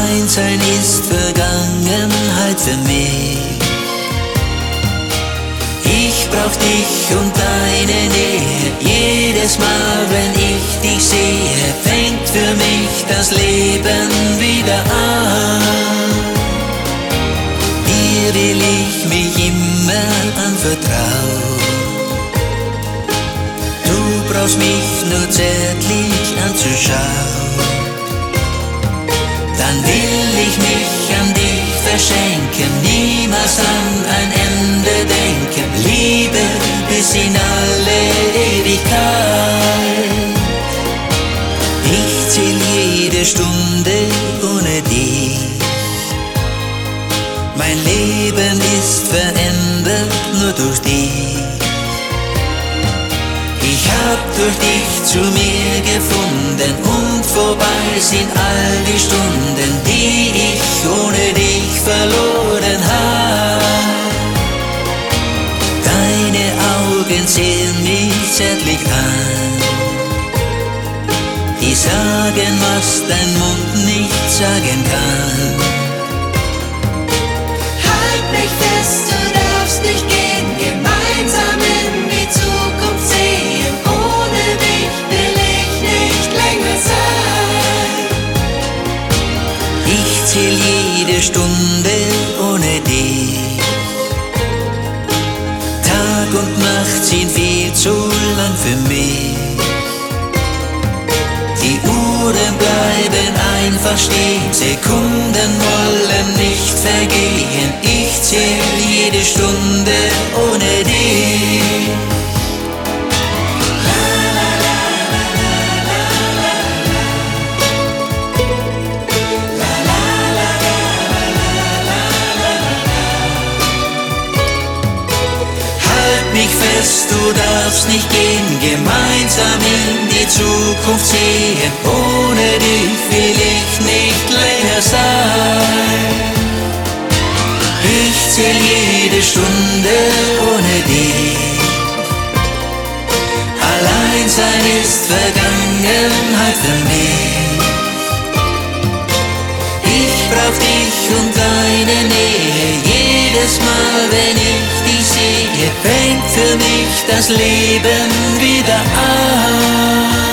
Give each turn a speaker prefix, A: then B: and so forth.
A: Alleinsein ist Vergangenheit für mich. Ich brauch dich und deine Nähe. Jedes Mal, wenn ich dich sehe, fängt für mich das Leben wieder an. Dir will ich mich immer anvertrauen. Du brauchst mich nur zärtlich anzuschauen. Dann will ich mich an dich verschenken, niemals an ein Ende denken. Liebe bis in alle Ewigkeit. Ich zähl jede Stunde ohne dich. Mein Leben ist verändert nur durch dich. Ich hab durch dich zu mir gefunden und vorbei sind all die Stunden, die ich ohne dich verloren hab. Deine Augen sehen mich zärtlich an. Die sagen, was dein Mund nicht sagen kann.
B: Halt mich fest, du darfst nicht gehen, gemeinsam in die Zukunft sehen. Ohne dich will ich nicht länger sein.
A: Ich zähl jede Stunde ohne dich. Tag und Nacht sind viel zu lang für mich. Die Uhren bleiben einfach stehen, Sekunden wollen nicht vergehen. Ich zähl jede Stunde ohne dich. Halt mich fest, du darfst nicht gehen, gemeinsam in die Zukunft sehen. Ohne dich will ich nicht länger sein. Ich zähl jede Stunde ohne dich. Alleinsein ist Vergangenheit für mich. Ich brauch dich und deine Nähe. Jedes Mal, wenn ich dich sehe, fängt für mich das Leben wieder an.